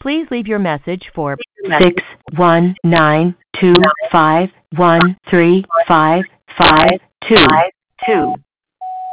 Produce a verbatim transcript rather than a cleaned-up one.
Please leave your message for six one nine two five one three five five two.